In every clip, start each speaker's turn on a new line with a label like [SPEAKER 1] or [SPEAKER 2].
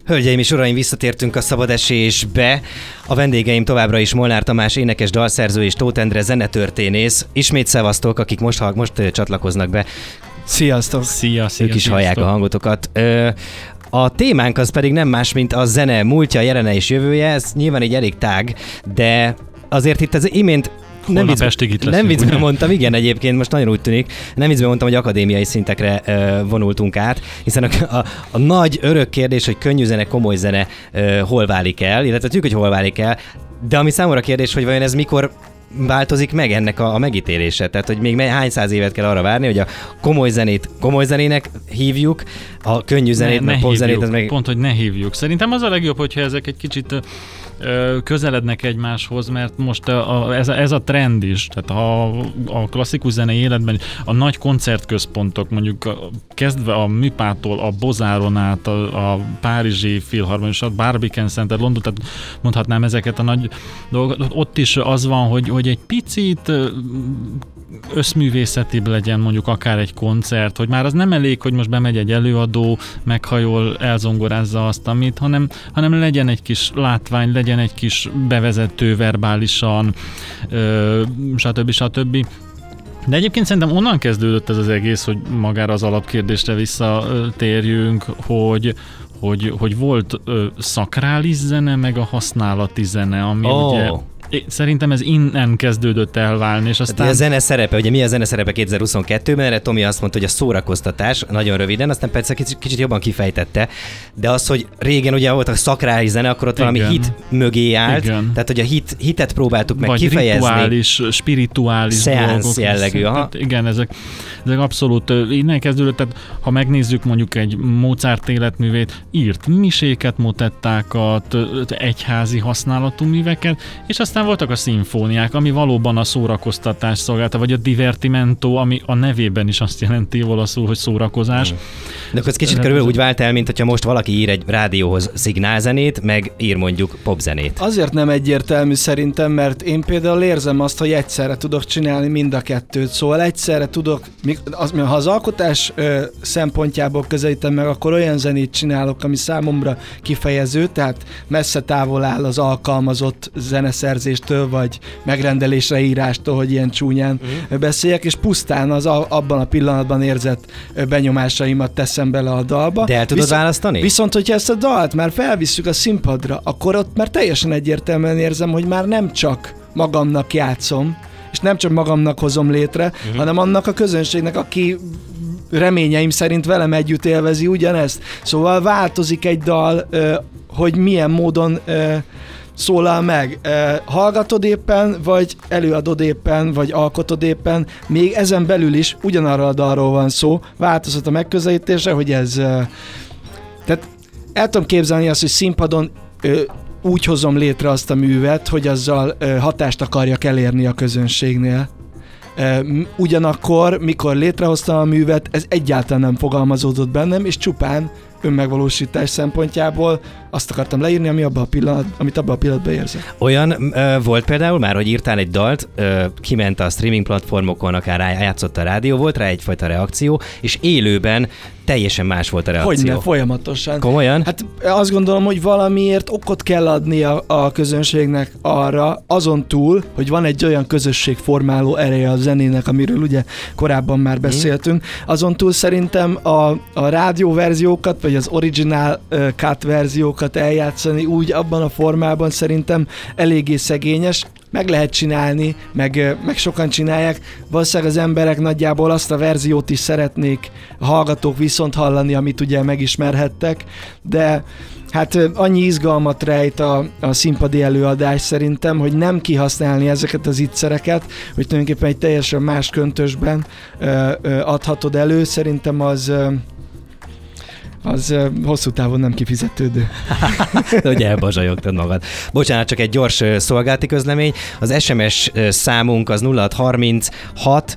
[SPEAKER 1] Hölgyeim és uraim, visszatértünk a Szabad Esésbe. A vendégeim továbbra is Molnár Tamás, énekes, dalszerző és Tóth Endre zenetörténész. Ismét szevasztok, akik most csatlakoznak be.
[SPEAKER 2] Sziasztok!
[SPEAKER 1] Ők is hallják a hangotokat. A témánk az pedig nem más, mint a zene múltja, jelene és jövője. Ez nyilván így elég tág, de azért itt az imént nem viccben mondtam, igen, egyébként most nagyon úgy tűnik, nem viccben mondtam, hogy akadémiai szintekre vonultunk át, hiszen a nagy örök kérdés, hogy könnyű zene, komoly zene hol válik el, illetve tudjuk, hogy hol válik el, de ami számomra kérdés, hogy vajon ez mikor változik meg ennek a megítélése? Tehát, hogy még hány száz évet kell arra várni, hogy a komoly zenét komoly zenének hívjuk, a könnyű zenét, meg popzenét, ez meg...
[SPEAKER 3] Pont, hogy ne hívjuk. Szerintem az a legjobb, hogyha ezek egy kicsit közelednek egymáshoz, mert most ez a trend is, tehát a klasszikus zenei életben a nagy koncertközpontok, mondjuk kezdve a Műpától, a Bozáron át, a Párizsi Filharmoniát, Barbican Center, London, tehát mondhatnám ezeket a nagy dolgokat, ott is az van, hogy egy picit összművészetibb legyen mondjuk akár egy koncert, hogy már az nem elég, hogy most bemegy egy előadó, meghajol, elzongorázza azt, amit, hanem legyen egy kis látvány, legyen egy kis bevezető verbálisan, stb. De egyébként szerintem onnan kezdődött ez az egész, hogy magára az alapkérdésre visszatérjünk, hogy volt szakrális zene, meg a használati zene, ami ugye... Szerintem ez innen kezdődött elválni, és aztán...
[SPEAKER 1] A zene szerepe, ugye mi a zene szerepe 2022-ben, erre Tomi azt mondta, hogy a szórakoztatás, nagyon röviden, aztán persze kicsit jobban kifejtette, de az, hogy régen ugye volt a szakrális zene, akkor ott valami hit mögé állt, tehát hogy a hitet próbáltuk meg kifejezni. Vagy rituális,
[SPEAKER 3] spirituális dolgok.
[SPEAKER 1] Jellegű, aha.
[SPEAKER 3] Igen, ezek abszolút innen kezdődött, tehát ha megnézzük mondjuk egy Mozart életművét, írt miséket, motettákat, egyházi használatú műveket, és aztán voltak a szimfóniák, ami valóban a szórakoztatás szolgálta, vagy a divertimento, ami a nevében is azt jelenti olaszul, hogy szórakozás.
[SPEAKER 1] De akkor ez kicsit körülbelül úgy vált el, mint hogyha most valaki ír egy rádióhoz szignálzenét, meg ír mondjuk popzenét.
[SPEAKER 2] Azért nem egyértelmű szerintem, mert én például érzem azt, hogy egyszerre tudok csinálni mind a kettőt. Szóval egyszerre tudok, ha az alkotás szempontjából közelítem meg, akkor olyan zenét csinálok, ami számomra kifejező, tehát messze távol áll az alkalmazott zeneszerzéstől, vagy megrendelésre írástól, hogy ilyen csúnyán beszéljek, és pusztán abban a pillanatban érzett benyomásaimat teszem bele a dalba.
[SPEAKER 1] De el tudod választani?
[SPEAKER 2] Viszont, hogyha ezt a dalt már felvisszük a színpadra, akkor ott már teljesen egyértelműen érzem, hogy már nem csak magamnak játszom, és nem csak magamnak hozom létre, hanem annak a közönségnek, aki reményeim szerint velem együtt élvezi ugyanezt. Szóval változik egy dal, hogy milyen módon szólal meg. Hallgatod éppen, vagy előadod éppen, vagy alkotod éppen, még ezen belül is ugyanarra a dalról van szó, változott a megközelítése, hogy ez... Tehát el tudom képzelni azt, hogy színpadon úgy hozom létre azt a művet, hogy azzal hatást akarjak elérni a közönségnél. Ugyanakkor, mikor létrehoztam a művet, ez egyáltalán nem fogalmazódott bennem, és csupán önmegvalósítás szempontjából azt akartam leírni, amit abban a pillanatban érzek.
[SPEAKER 1] Olyan volt például már, hogy írtál egy dalt, kiment a streaming platformokon, akár játszott a rádió, volt rá egyfajta reakció, és élőben teljesen más volt a reakció.
[SPEAKER 2] Hogyne, folyamatosan.
[SPEAKER 1] Komolyan?
[SPEAKER 2] Hát azt gondolom, hogy valamiért okot kell adni a közönségnek arra, azon túl, hogy van egy olyan közösségformáló ereje a zenének, amiről ugye korábban már beszéltünk. Azon túl szerintem a rádióverziókat, vagy az original cut verziókat eljátszani úgy abban a formában szerintem eléggé szegényes. Meg lehet csinálni, meg sokan csinálják. Valószínűleg az emberek nagyjából azt a verziót is szeretnék a hallgatók viszont hallani, amit ugye megismerhettek, de hát annyi izgalmat rejt a színpadi előadás szerintem, hogy nem kihasználni ezeket az ígyszereket, hogy tulajdonképpen egy teljesen más köntösben adhatod elő, szerintem az hosszú távon nem kifizetődő.
[SPEAKER 1] Hogy elbazsajogtad magad. Bocsánat, csak egy gyors szolgálati közlemény. Az SMS számunk az 0636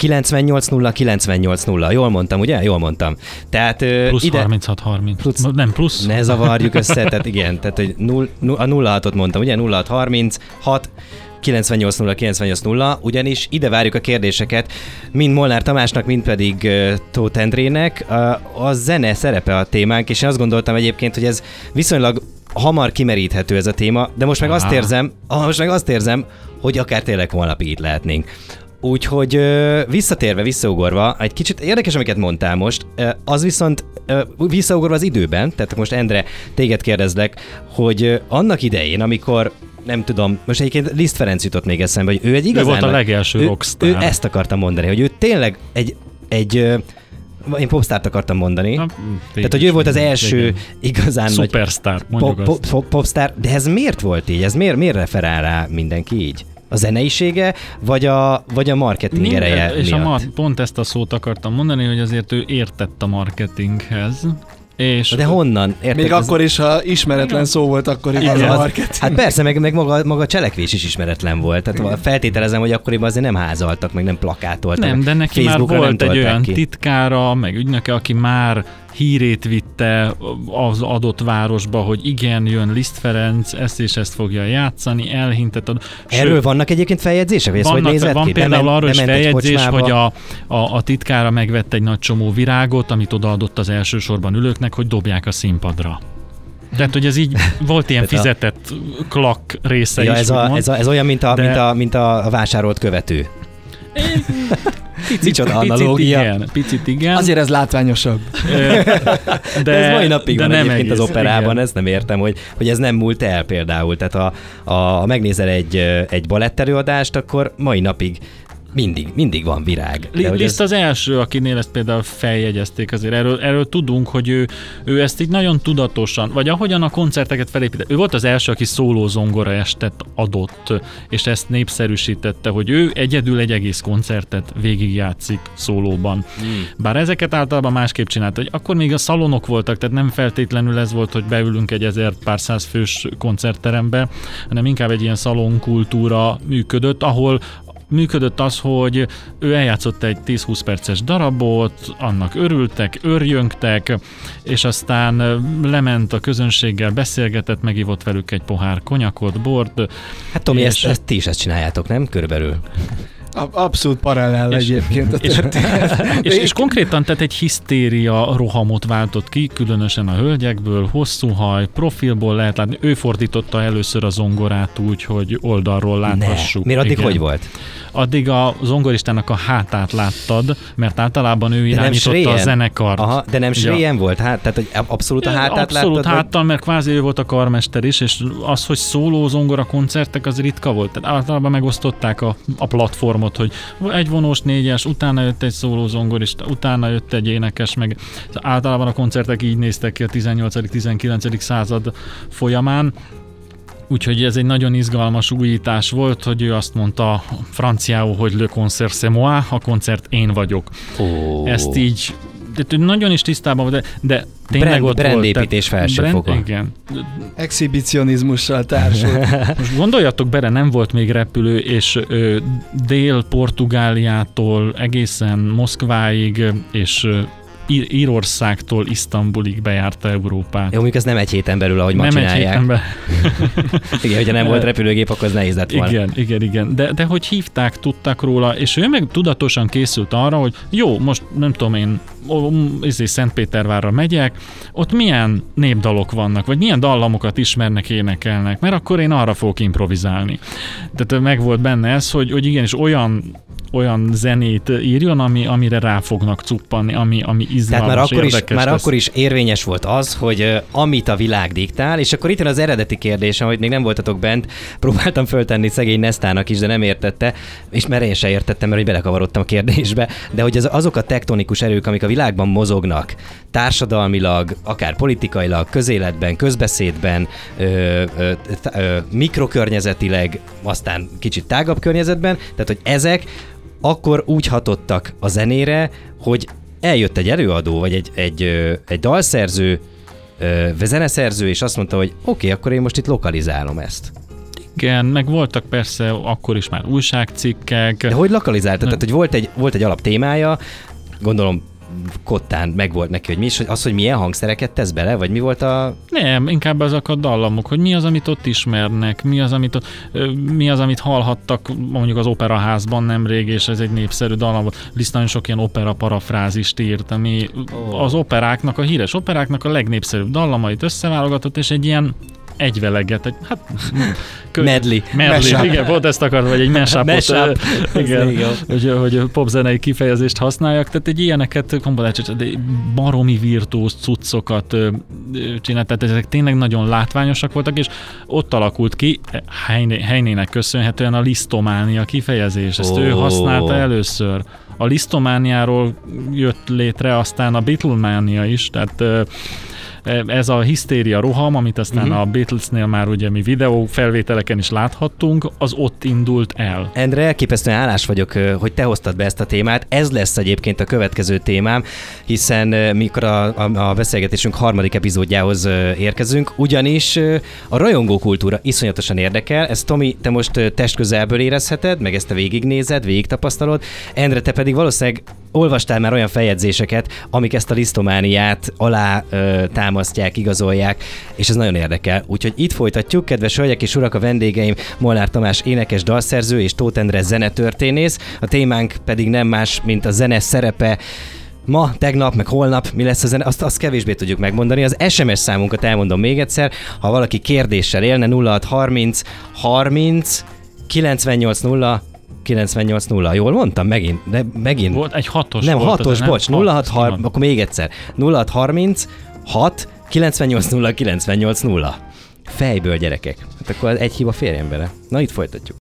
[SPEAKER 1] 980 Jól mondtam, ugye? Jól mondtam. Tehát
[SPEAKER 3] plusz ide... 3630. Nem, plusz.
[SPEAKER 1] Ne zavarjuk össze, tehát igen. Tehát hogy a 06-ot mondtam, ugye? 0636 98.0, ugyanis ide várjuk a kérdéseket, mind Molnár Tamásnak, mind pedig Tóth Endrének. A zene szerepe a témánk, és én azt gondoltam egyébként, hogy ez viszonylag hamar kimeríthető ez a téma, de most meg azt érzem, hogy akár tényleg holnapig itt lehetnénk. Úgyhogy visszaugorva, egy kicsit érdekes, amiket mondtál most, az viszont visszaugorva az időben, tehát most Endre, téged kérdezlek, hogy annak idején, amikor nem tudom, most egyébként Liszt Ferenc jutott még eszembe, hogy ő egy igazán...
[SPEAKER 3] Ő volt a legelső rockstar.
[SPEAKER 1] Ő ezt akartam mondani, hogy ő tényleg én popstárt akartam mondani. Tehát, hogy ő volt az első igazán
[SPEAKER 3] Superstar,
[SPEAKER 1] nagy popstar, de ez miért volt így? Ez miért referál rá mindenki így? A zeneisége, vagy a marketing ereje
[SPEAKER 3] és
[SPEAKER 1] miatt?
[SPEAKER 3] Pont ezt a szót akartam mondani, hogy azért ő értett a marketinghez. És
[SPEAKER 1] de honnan?
[SPEAKER 2] Érted, még akkor is, ha ismeretlen szó volt, akkor is az a marketing.
[SPEAKER 1] Hát persze, meg maga a cselekvés is ismeretlen volt. Tehát feltételezem, hogy akkoriban azért nem házaltak, meg nem plakátoltak.
[SPEAKER 3] Nem, de neki Facebookra már volt egy olyan titkára, meg ügynöke, aki már hírét vitte az adott városba, hogy igen, jön Liszt Ferenc, ezt és ezt fogja játszani, elhintett.
[SPEAKER 1] Erről vannak egyébként feljegyzések? Hogy
[SPEAKER 3] van például arról is feljegyzés, hogy a titkára megvett egy nagy csomó virágot, amit odaadott az elsősorban ülőknek, hogy dobják a színpadra. Tehát, hogy ez így volt ilyen fizetett klak része is.
[SPEAKER 1] Ez olyan, mint a vásárolt követő.
[SPEAKER 3] Picit analógia. Picit igen.
[SPEAKER 2] Azért ez látványosabb.
[SPEAKER 1] De ez mai napig van egyébként az operában, igen. Ezt nem értem, hogy ez nem múlt el például. Tehát ha megnézel egy balettelőadást, akkor mai napig mindig van virág.
[SPEAKER 3] Liszt az első, akinél ezt például feljegyezték, azért erről tudunk, hogy ő ezt így nagyon tudatosan, vagy ahogyan a koncerteket felépített. Ő volt az első, aki szóló zongora estet adott, és ezt népszerűsítette, hogy ő egyedül egy egész koncertet végigjátszik szólóban. Bár ezeket általában másképp csinálta, hogy akkor még a szalonok voltak, tehát nem feltétlenül ez volt, hogy beülünk egy 1000 pár száz fős koncertterembe, hanem inkább egy ilyen szalonkultúra működött, ahol működött az, hogy ő eljátszott egy 10-20 perces darabot, annak örültek, örjöngtek, és aztán lement a közönséggel, beszélgetett, megivott velük egy pohár konyakot, bort.
[SPEAKER 1] Hát Tomi, ti is ezt csináljátok, nem? Körülbelül.
[SPEAKER 2] Abszolút paralel egyébként.
[SPEAKER 3] És konkrétan tehát egy hisztéria rohamot váltott ki, különösen a hölgyekből, hosszú haj, profilból lehet látni. Ő fordította először a zongorát úgy, hogy oldalról láthassuk.
[SPEAKER 1] Miért addig hogy volt?
[SPEAKER 3] Addig a zongoristának a hátát láttad, mert általában ő irányította a zenekart.
[SPEAKER 1] Aha, de nem sréjen volt? Tehát, hogy abszolút a hátát láttad?
[SPEAKER 3] Abszolút háttal, mert kvázi ő volt a karmester is, és az, hogy szóló zongora koncertek, az ritka volt. Tehát általában megosztották a platformot, hogy egy vonós négyes, utána jött egy szóló zongorista, utána jött egy énekes, meg általában a koncertek így néztek ki a 18.-19. század folyamán. Úgyhogy ez egy nagyon izgalmas újítás volt, hogy ő azt mondta franciául, hogy le concert c'est moi, a koncert én vagyok. Ezt így, de nagyon is tisztában volt, de tényleg ott
[SPEAKER 1] brandépítés felsőfoka.
[SPEAKER 3] Igen.
[SPEAKER 2] Exhibicionizmussal társult.
[SPEAKER 3] Most gondoljatok bele, nem volt még repülő, és Dél-Portugáliától egészen Moszkváig, és Írországtól Isztambulig bejárta Európát.
[SPEAKER 1] Jó, mondjuk ez nem egy héten belül, ahogy ma csinálják.
[SPEAKER 3] Egy héten
[SPEAKER 1] Igen, hogyha nem volt repülőgép, akkor az nehéz lett volna.
[SPEAKER 3] Igen. De hogy hívták, tudtak róla, és ő meg tudatosan készült arra, hogy jó, most nem tudom én, Szentpétervárra megyek, ott milyen népdalok vannak, vagy milyen dallamokat ismernek, énekelnek, mert akkor én arra fogok improvizálni. Tehát meg volt benne ez, hogy igenis olyan zenét írjon, amire rá fognak cuppanni, ami izgalmas, érdekes.
[SPEAKER 1] Tehát már akkor is érvényes volt az, hogy amit a világ diktál, és akkor itt van az eredeti kérdés, amit még nem voltatok bent, próbáltam föltenni szegény Nestának is, de nem értette, és mert én se értettem, mert hogy belekavarodtam a kérdésbe, de hogy azok a tektonikus erők, amik a világban mozognak, társadalmilag, akár politikailag, közéletben, közbeszédben, mikrokörnyezetileg, aztán kicsit tágabb környezetben, tehát hogy ezek akkor úgy hatottak a zenére, hogy eljött egy előadó, vagy egy dalszerző, vagy zeneszerző, és azt mondta, hogy oké, akkor én most itt lokalizálom ezt.
[SPEAKER 3] Igen, meg voltak persze akkor is már újságcikkek.
[SPEAKER 1] De hogy lokalizáltad? Tehát, hogy volt egy alap témája, gondolom kottán megvolt neki, hogy mi is, hogy az, hogy milyen hangszereket tesz bele, vagy mi volt a...
[SPEAKER 3] Nem, inkább ezek a dallamok, hogy mi az, amit ott ismernek, mi az, amit hallhattak mondjuk az operaházban nemrég, és ez egy népszerű dallam volt. Liszt nagyon sok ilyen opera parafrázist írt, ami az operáknak, a híres operáknak a legnépszerűbb dallamait összeválogatott, és egy ilyen egyveleget,
[SPEAKER 1] medley.
[SPEAKER 3] Igen, volt ezt akartam, vagy egy mashup. Igen, hogy popzenei kifejezést használjak, tehát egy ilyeneket komponált, de baromi virtuóz cuccokat csinált, tehát ezek tényleg nagyon látványosak voltak, és ott alakult ki Heinének köszönhetően a lisztománia kifejezés, ezt ő használta először. A lisztomániáról jött létre aztán a Beatlemania is, tehát ez a hisztéria roham, amit aztán a Beatlesnél már ugye mi videó felvételeken is láthattunk, az ott indult el.
[SPEAKER 1] Endre, elképesztően hálás vagyok, hogy te hoztad be ezt a témát. Ez lesz egyébként a következő témám, hiszen mikor a beszélgetésünk harmadik epizódjához érkezünk, ugyanis a rajongókultúra iszonyatosan érdekel. Ezt Tomi, te most testközelből érezheted, meg ezt te végignézed, végigtapasztalod. Endre, te pedig valószínűleg olvastál már olyan feljegyzéseket, amik ezt a lisztomániát alá támasztják, igazolják, és ez nagyon érdekel. Úgyhogy itt folytatjuk, kedves hölgyek és urak, a vendégeim Molnár Tamás énekes, dalszerző és Tóth Endre zenetörténész. A témánk pedig nem más, mint a zene szerepe ma, tegnap, meg holnap, mi lesz a zene, azt kevésbé tudjuk megmondani. Az SMS számunkat elmondom még egyszer, ha valaki kérdéssel élne, 0630 30 980 980. Jól mondtam? Megint.
[SPEAKER 3] Volt egy 6-os.
[SPEAKER 1] Nem, 6-os, bocs. 0630, akkor még egyszer. 0630 6 980 980. Fejből, gyerekek. Hát akkor egy hiba férjen bele. Na, itt folytatjuk.